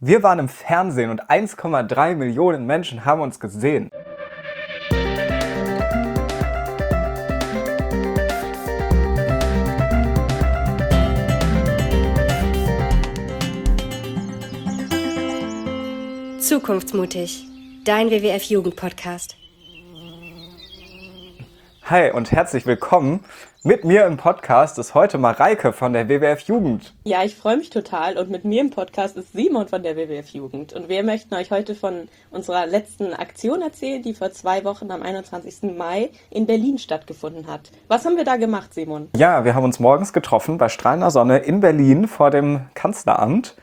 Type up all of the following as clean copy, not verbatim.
Wir waren im Fernsehen und 1,3 Millionen Menschen haben uns gesehen. Zukunftsmutig, dein WWF-Jugend-Podcast. Hi und herzlich willkommen. Mit mir im Podcast ist heute Mareike von der WWF-Jugend. Ja, ich freue mich total und mit mir im Podcast ist Simon von der WWF-Jugend. Und wir möchten euch heute von unserer letzten Aktion erzählen, die vor 2 Wochen am 21. Mai in Berlin stattgefunden hat. Was haben wir da gemacht, Simon? Ja, wir haben uns morgens getroffen bei strahlender Sonne in Berlin vor dem Kanzleramt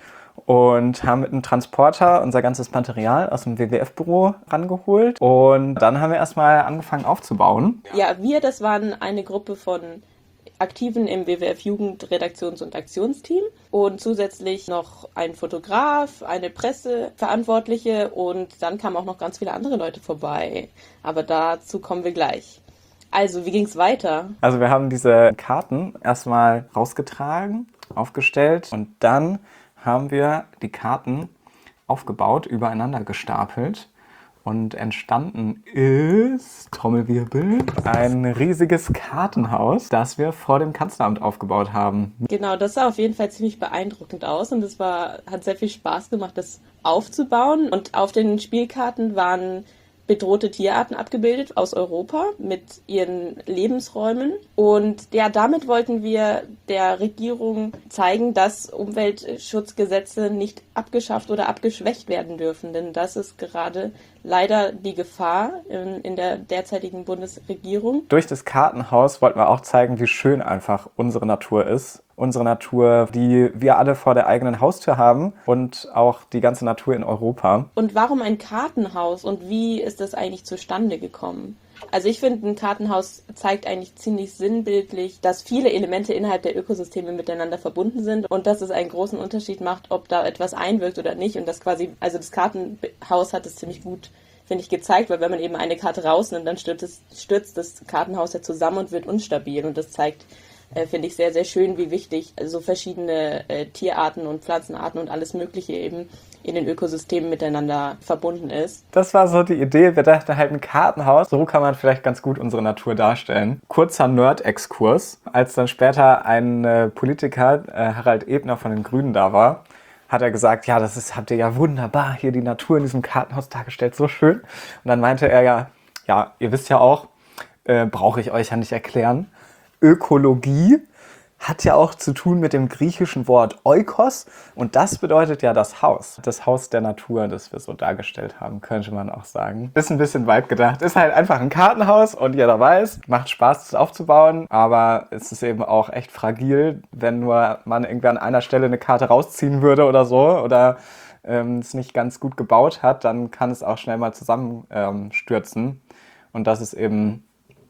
und haben mit einem Transporter unser ganzes Material aus dem WWF-Büro rangeholt. Und dann haben wir erstmal angefangen aufzubauen. Ja, das waren eine Gruppe von Aktiven im WWF-Jugend-Redaktions- und Aktionsteam und zusätzlich noch ein Fotograf, eine Presseverantwortliche und dann kamen auch noch ganz viele andere Leute vorbei. Aber dazu kommen wir gleich. Also, wie ging's weiter? Also wir haben diese Karten erstmal rausgetragen, aufgestellt und dann haben wir die Karten aufgebaut, übereinander gestapelt und entstanden ist, Trommelwirbel, ein riesiges Kartenhaus, das wir vor dem Kanzleramt aufgebaut haben. Genau, das sah auf jeden Fall ziemlich beeindruckend aus und hat sehr viel Spaß gemacht, das aufzubauen. Und auf den Spielkarten waren bedrohte Tierarten abgebildet aus Europa mit ihren Lebensräumen. Und ja, damit wollten wir der Regierung zeigen, dass Umweltschutzgesetze nicht abgeschafft oder abgeschwächt werden dürfen. Denn das ist gerade leider die Gefahr in der derzeitigen Bundesregierung. Durch das Kartenhaus wollten wir auch zeigen, wie schön einfach unsere Natur ist. Unsere Natur, die wir alle vor der eigenen Haustür haben und auch die ganze Natur in Europa. Und warum ein Kartenhaus und wie ist das eigentlich zustande gekommen? Also ich finde, ein Kartenhaus zeigt eigentlich ziemlich sinnbildlich, dass viele Elemente innerhalb der Ökosysteme miteinander verbunden sind und dass es einen großen Unterschied macht, ob da etwas einwirkt oder nicht. Und das das Kartenhaus hat es ziemlich gut, finde ich, gezeigt, weil wenn man eben eine Karte rausnimmt, dann stürzt das Kartenhaus ja zusammen und wird instabil. Und das zeigt, finde ich, sehr, sehr schön, wie wichtig so verschiedene Tierarten und Pflanzenarten und alles Mögliche eben in den Ökosystemen miteinander verbunden ist. Das war so die Idee. Wir dachten halt, ein Kartenhaus, so kann man vielleicht ganz gut unsere Natur darstellen. Kurzer Nerd-Exkurs. Als dann später ein Politiker, Harald Ebner von den Grünen, da war, hat er gesagt, ja, habt ihr ja wunderbar hier die Natur in diesem Kartenhaus dargestellt, so schön. Und dann meinte er ja, ihr wisst ja auch, brauche ich euch ja nicht erklären, Ökologie hat ja auch zu tun mit dem griechischen Wort Oikos und das bedeutet ja das Haus der Natur, das wir so dargestellt haben, könnte man auch sagen. Ist ein bisschen weit gedacht, ist halt einfach ein Kartenhaus und jeder weiß, macht Spaß, das aufzubauen, aber es ist eben auch echt fragil, wenn nur man irgendwie an einer Stelle eine Karte rausziehen würde oder so oder es nicht ganz gut gebaut hat, dann kann es auch schnell mal zusammenstürzen und das ist eben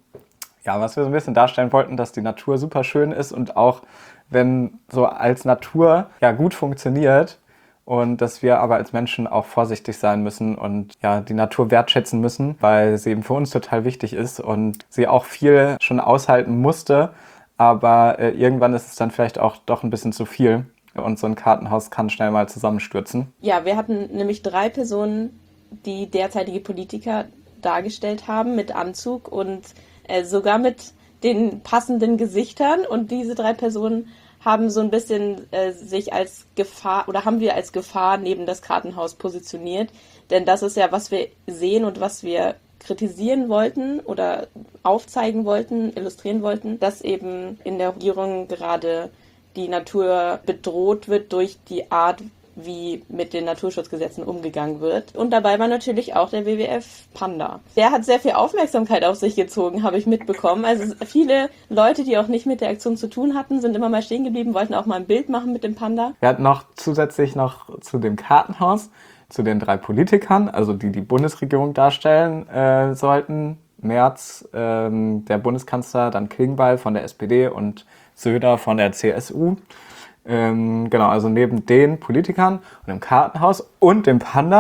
ja, was wir so ein bisschen darstellen wollten, dass die Natur super schön ist und auch wenn so als Natur ja gut funktioniert und dass wir aber als Menschen auch vorsichtig sein müssen und ja die Natur wertschätzen müssen, weil sie eben für uns total wichtig ist und sie auch viel schon aushalten musste, aber irgendwann ist es dann vielleicht auch doch ein bisschen zu viel und so ein Kartenhaus kann schnell mal zusammenstürzen. Ja, wir hatten nämlich 3 Personen, die derzeitige Politiker dargestellt haben mit Anzug und sogar mit den passenden Gesichtern und diese 3 Personen haben so ein bisschen sich als Gefahr oder haben wir als Gefahr neben das Kartenhaus positioniert, denn das ist ja, was wir sehen und was wir kritisieren wollten oder aufzeigen wollten, illustrieren wollten, dass eben in der Regierung gerade die Natur bedroht wird durch die Art, wie mit den Naturschutzgesetzen umgegangen wird. Und dabei war natürlich auch der WWF-Panda. Der hat sehr viel Aufmerksamkeit auf sich gezogen, habe ich mitbekommen. Also viele Leute, die auch nicht mit der Aktion zu tun hatten, sind immer mal stehen geblieben, wollten auch mal ein Bild machen mit dem Panda. Wir hatten zusätzlich noch zu dem Kartenhaus, zu den 3 Politikern, also die Bundesregierung darstellen sollten. Merz, der Bundeskanzler, dann Klingbeil von der SPD und Söder von der CSU. Genau, also neben den Politikern und dem Kartenhaus und dem Panda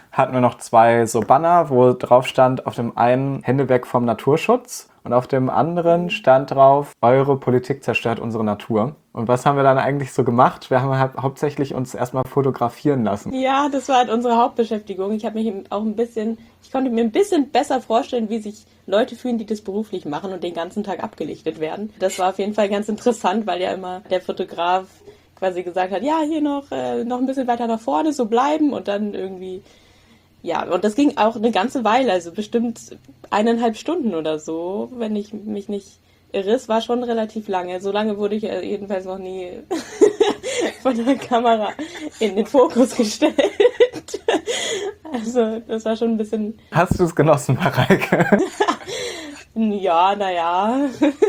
hatten wir noch 2 so Banner, wo drauf stand, auf dem einen Hände weg vom Naturschutz und auf dem anderen stand drauf, eure Politik zerstört unsere Natur. Und was haben wir dann eigentlich so gemacht? Wir haben halt hauptsächlich uns erstmal fotografieren lassen. Ja, das war halt unsere Hauptbeschäftigung. Ich konnte mir ein bisschen besser vorstellen, wie sich Leute fühlen, die das beruflich machen und den ganzen Tag abgelichtet werden. Das war auf jeden Fall ganz interessant, weil ja immer der Fotograf quasi gesagt hat, ja, hier noch ein bisschen weiter nach vorne, so bleiben und dann irgendwie, ja, und das ging auch eine ganze Weile, also bestimmt 1,5 Stunden oder so, wenn ich mich nicht irre. Es war schon relativ lange. So lange wurde ich jedenfalls noch nie von der Kamera in den Fokus gestellt. Also, das war schon ein bisschen... Hast du es genossen, Mareike? Ja, naja.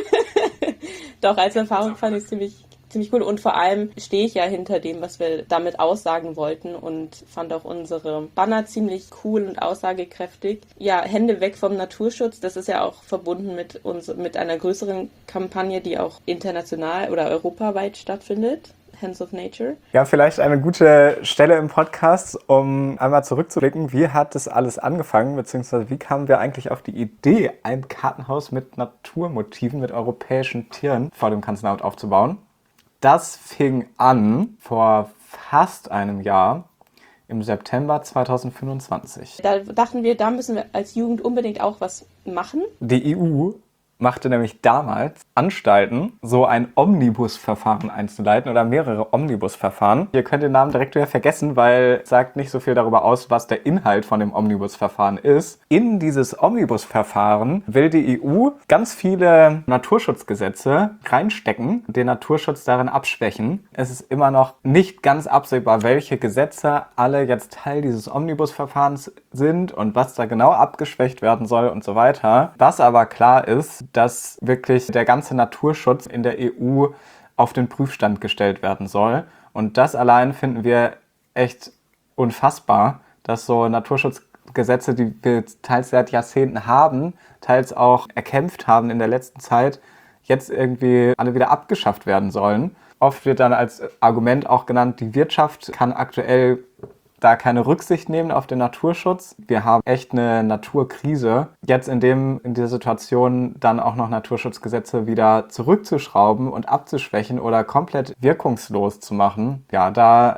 Doch, als Erfahrung fand ich es ziemlich cool. Und vor allem stehe ich ja hinter dem, was wir damit aussagen wollten und fand auch unsere Banner ziemlich cool und aussagekräftig. Ja, Hände weg vom Naturschutz, das ist ja auch verbunden mit einer größeren Kampagne, die auch international oder europaweit stattfindet. Hands of Nature. Ja, vielleicht eine gute Stelle im Podcast, um einmal zurückzublicken. Wie hat das alles angefangen, beziehungsweise wie kamen wir eigentlich auf die Idee, ein Kartenhaus mit Naturmotiven, mit europäischen Tieren vor dem Kanzleramt aufzubauen? Das fing an vor fast einem Jahr, im September 2025. Da dachten wir, da müssen wir als Jugend unbedingt auch was machen. Die EU machte nämlich damals Anstalten, so ein Omnibusverfahren einzuleiten oder mehrere Omnibusverfahren. Ihr könnt den Namen direkt wieder vergessen, weil es sagt nicht so viel darüber aus, was der Inhalt von dem Omnibusverfahren ist. In dieses Omnibusverfahren will die EU ganz viele Naturschutzgesetze reinstecken, den Naturschutz darin abschwächen. Es ist immer noch nicht ganz absehbar, welche Gesetze alle jetzt Teil dieses Omnibusverfahrens sind und was da genau abgeschwächt werden soll und so weiter. Was aber klar ist, dass wirklich der ganze Naturschutz in der EU auf den Prüfstand gestellt werden soll. Und das allein finden wir echt unfassbar, dass so Naturschutzgesetze, die wir teils seit Jahrzehnten haben, teils auch erkämpft haben in der letzten Zeit, jetzt irgendwie alle wieder abgeschafft werden sollen. Oft wird dann als Argument auch genannt, die Wirtschaft kann aktuell da keine Rücksicht nehmen auf den Naturschutz. Wir haben echt eine Naturkrise. Jetzt in dieser Situation dann auch noch Naturschutzgesetze wieder zurückzuschrauben und abzuschwächen oder komplett wirkungslos zu machen. Ja,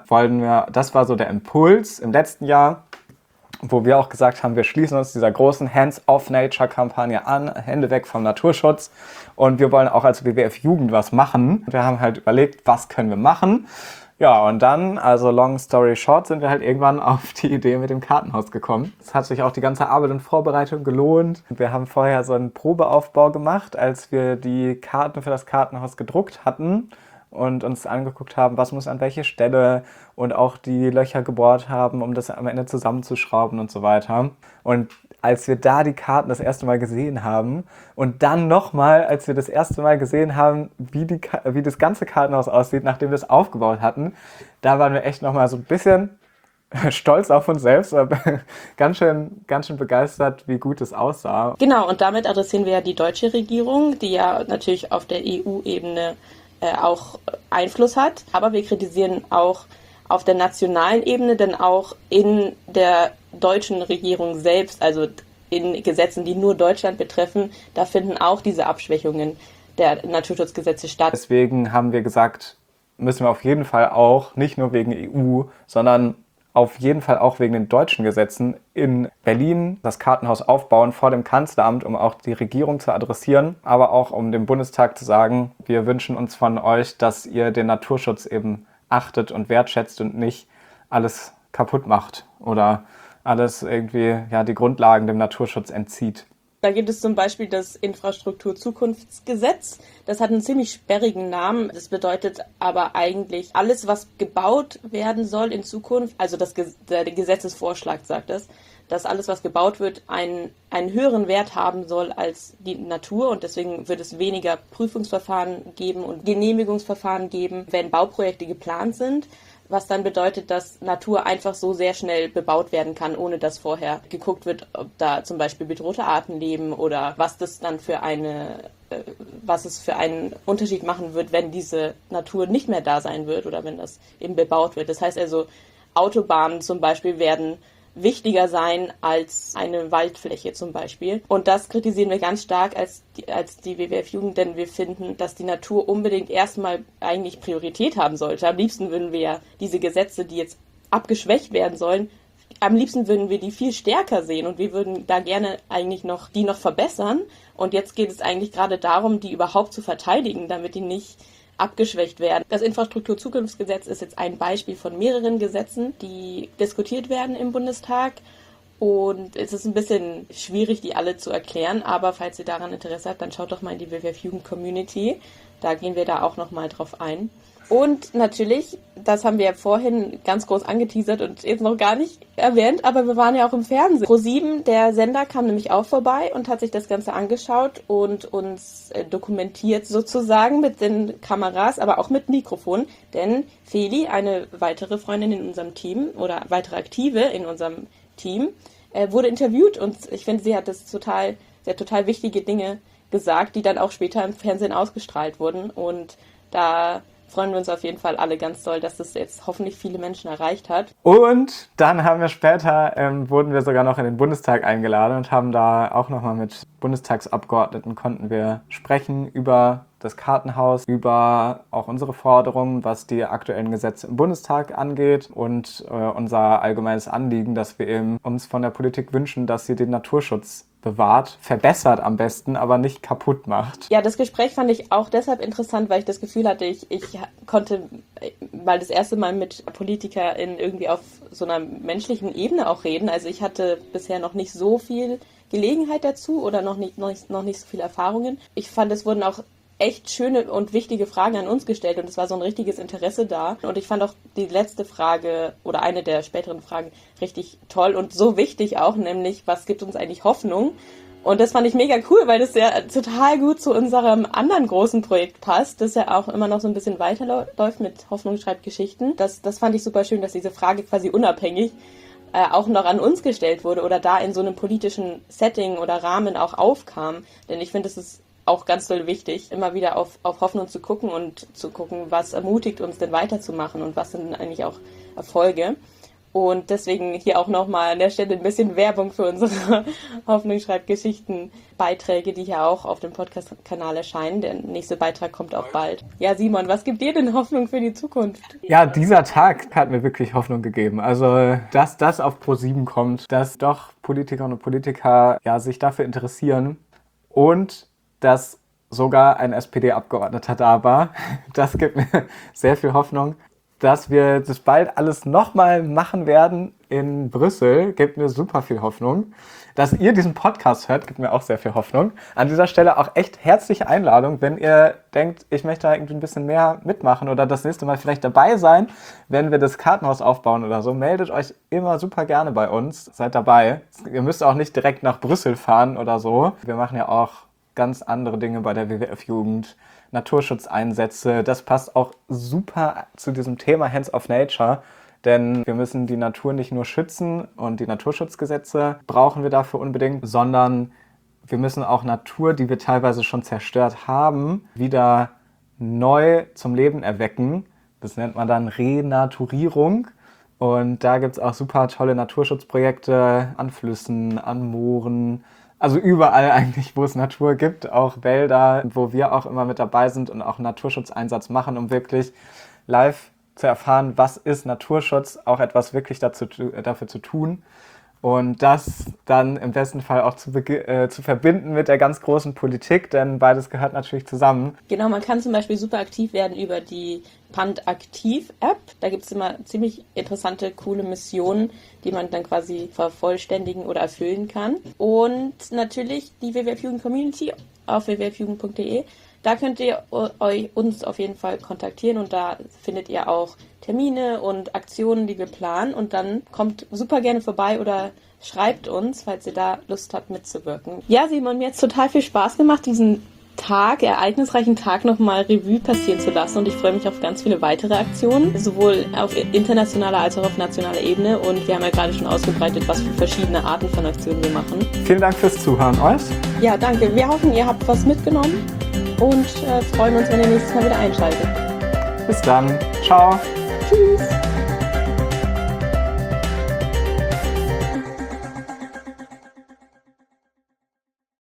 das war so der Impuls im letzten Jahr, wo wir auch gesagt haben, wir schließen uns dieser großen Hands-off-Nature-Kampagne an, Hände weg vom Naturschutz. Und wir wollen auch als WWF Jugend was machen. Wir haben halt überlegt, was können wir machen? Ja, und dann, also long story short, sind wir halt irgendwann auf die Idee mit dem Kartenhaus gekommen. Es hat sich auch die ganze Arbeit und Vorbereitung gelohnt. Wir haben vorher so einen Probeaufbau gemacht, als wir die Karten für das Kartenhaus gedruckt hatten und uns angeguckt haben, was muss an welche Stelle und auch die Löcher gebohrt haben, um das am Ende zusammenzuschrauben und so weiter. Und als wir da die Karten das erste Mal gesehen haben und dann nochmal, als wir das erste Mal gesehen haben, wie das ganze Kartenhaus aussieht, nachdem wir es aufgebaut hatten, da waren wir echt nochmal so ein bisschen stolz auf uns selbst, aber ganz schön begeistert, wie gut es aussah. Genau, und damit adressieren wir ja die deutsche Regierung, die ja natürlich auf der EU-Ebene auch Einfluss hat. Aber wir kritisieren auch auf der nationalen Ebene, denn auch in der deutschen Regierung selbst, also in Gesetzen, die nur Deutschland betreffen, da finden auch diese Abschwächungen der Naturschutzgesetze statt. Deswegen haben wir gesagt, müssen wir auf jeden Fall auch, nicht nur wegen EU, sondern auf jeden Fall auch wegen den deutschen Gesetzen in Berlin das Kartenhaus aufbauen vor dem Kanzleramt, um auch die Regierung zu adressieren, aber auch um dem Bundestag zu sagen, wir wünschen uns von euch, dass ihr den Naturschutz eben achtet und wertschätzt und nicht alles kaputt macht oder alles irgendwie die Grundlagen dem Naturschutz entzieht. Da gibt es zum Beispiel das Infrastrukturzukunftsgesetz. Das hat einen ziemlich sperrigen Namen. Das bedeutet aber eigentlich, alles, was gebaut werden soll in Zukunft, also der Gesetzesvorschlag sagt das, dass alles, was gebaut wird, einen höheren Wert haben soll als die Natur. Und deswegen wird es weniger Prüfungsverfahren geben und Genehmigungsverfahren geben, wenn Bauprojekte geplant sind. Was dann bedeutet, dass Natur einfach so sehr schnell bebaut werden kann, ohne dass vorher geguckt wird, ob da zum Beispiel bedrohte Arten leben oder was es für einen Unterschied machen wird, wenn diese Natur nicht mehr da sein wird oder wenn das eben bebaut wird. Das heißt also, Autobahnen zum Beispiel werden wichtiger sein als eine Waldfläche zum Beispiel. Und das kritisieren wir ganz stark als die WWF-Jugend, denn wir finden, dass die Natur unbedingt erstmal eigentlich Priorität haben sollte. Am liebsten würden wir ja diese Gesetze, die jetzt abgeschwächt werden sollen, am liebsten würden wir die viel stärker sehen und wir würden da gerne eigentlich noch verbessern. Und jetzt geht es eigentlich gerade darum, die überhaupt zu verteidigen, damit die nicht abgeschwächt werden. Das Infrastrukturzukunftsgesetz ist jetzt ein Beispiel von mehreren Gesetzen, die diskutiert werden im Bundestag. Und es ist ein bisschen schwierig, die alle zu erklären, aber falls ihr daran Interesse habt, dann schaut doch mal in die WWF-Jugend-Community. Da gehen wir da auch nochmal drauf ein. Und natürlich, das haben wir ja vorhin ganz groß angeteasert und jetzt noch gar nicht erwähnt, aber wir waren ja auch im Fernsehen. Pro7, der Sender, kam nämlich auch vorbei und hat sich das Ganze angeschaut und uns dokumentiert sozusagen mit den Kameras, aber auch mit Mikrofon. Denn Feli, eine weitere Freundin in unserem Team oder weitere Aktive in unserem Team, wurde interviewt und ich finde, sie hat total wichtige Dinge gesagt, die dann auch später im Fernsehen ausgestrahlt wurden und da freuen wir uns auf jeden Fall alle ganz doll, dass das jetzt hoffentlich viele Menschen erreicht hat. Und dann haben wir später, wurden wir sogar noch in den Bundestag eingeladen und haben da auch nochmal mit Bundestagsabgeordneten konnten wir sprechen über das Kartenhaus, über auch unsere Forderungen, was die aktuellen Gesetze im Bundestag angeht und unser allgemeines Anliegen, dass wir eben uns von der Politik wünschen, dass sie den Naturschutz bewahrt, verbessert am besten, aber nicht kaputt macht. Ja, das Gespräch fand ich auch deshalb interessant, weil ich das Gefühl hatte, ich konnte mal das erste Mal mit PolitikerInnen irgendwie auf so einer menschlichen Ebene auch reden. Also ich hatte bisher noch nicht so viel Gelegenheit dazu oder noch nicht so viele Erfahrungen. Ich fand, es wurden auch echt schöne und wichtige Fragen an uns gestellt und es war so ein richtiges Interesse da. Und ich fand auch die letzte Frage oder eine der späteren Fragen richtig toll und so wichtig auch, nämlich, was gibt uns eigentlich Hoffnung? Und das fand ich mega cool, weil das ja total gut zu unserem anderen großen Projekt passt, das ja auch immer noch so ein bisschen weiterläuft mit Hoffnung schreibt Geschichten. Das fand ich super schön, dass diese Frage quasi unabhängig auch noch an uns gestellt wurde oder da in so einem politischen Setting oder Rahmen auch aufkam. Denn ich finde, es ist auch ganz doll wichtig, immer wieder auf Hoffnung zu gucken und zu gucken, was ermutigt uns denn weiterzumachen und was sind eigentlich auch Erfolge. Und deswegen hier auch nochmal an der Stelle ein bisschen Werbung für unsere Hoffnung schreibt Geschichten Beiträge, die hier auch auf dem Podcast-Kanal erscheinen. Der nächste Beitrag kommt auch bald. Ja, Simon, was gibt dir denn Hoffnung für die Zukunft? Ja, dieser Tag hat mir wirklich Hoffnung gegeben. Also, dass das auf Pro7 kommt, dass doch Politikerinnen und Politiker ja sich dafür interessieren und dass sogar ein SPD-Abgeordneter da war. Das gibt mir sehr viel Hoffnung. Dass wir das bald alles nochmal machen werden in Brüssel, gibt mir super viel Hoffnung. Dass ihr diesen Podcast hört, gibt mir auch sehr viel Hoffnung. An dieser Stelle auch echt herzliche Einladung, wenn ihr denkt, ich möchte da irgendwie ein bisschen mehr mitmachen oder das nächste Mal vielleicht dabei sein, wenn wir das Kartenhaus aufbauen oder so, meldet euch immer super gerne bei uns. Seid dabei. Ihr müsst auch nicht direkt nach Brüssel fahren oder so. Wir machen ja auch ganz andere Dinge bei der WWF-Jugend, Naturschutzeinsätze. Das passt auch super zu diesem Thema Hands of Nature, denn wir müssen die Natur nicht nur schützen und die Naturschutzgesetze brauchen wir dafür unbedingt, sondern wir müssen auch Natur, die wir teilweise schon zerstört haben, wieder neu zum Leben erwecken. Das nennt man dann Renaturierung. Und da gibt es auch super tolle Naturschutzprojekte an Flüssen, an Mooren, also überall eigentlich, wo es Natur gibt, auch Wälder, wo wir auch immer mit dabei sind und auch einen Naturschutzeinsatz machen, um wirklich live zu erfahren, was ist Naturschutz, auch etwas wirklich dafür zu tun und das dann im besten Fall auch zu verbinden mit der ganz großen Politik, denn beides gehört natürlich zusammen. Genau, man kann zum Beispiel super aktiv werden über die Pand-Aktiv-App. Da gibt es immer ziemlich interessante, coole Missionen, die man dann quasi vervollständigen oder erfüllen kann. Und natürlich die WWF-Jugend-Community auf wwf.jugend.de. Da könnt ihr uns auf jeden Fall kontaktieren und da findet ihr auch Termine und Aktionen, die wir planen. Und dann kommt super gerne vorbei oder schreibt uns, falls ihr da Lust habt mitzuwirken. Ja, Simon, mir hat es total viel Spaß gemacht, diesen ereignisreichen Tag nochmal Revue passieren zu lassen und ich freue mich auf ganz viele weitere Aktionen, sowohl auf internationaler als auch auf nationaler Ebene und wir haben ja gerade schon ausgebreitet, was für verschiedene Arten von Aktionen wir machen. Vielen Dank fürs Zuhören euch. Ja, danke. Wir hoffen, ihr habt was mitgenommen und freuen uns, wenn ihr nächstes Mal wieder einschaltet. Bis dann. Ciao. Tschüss.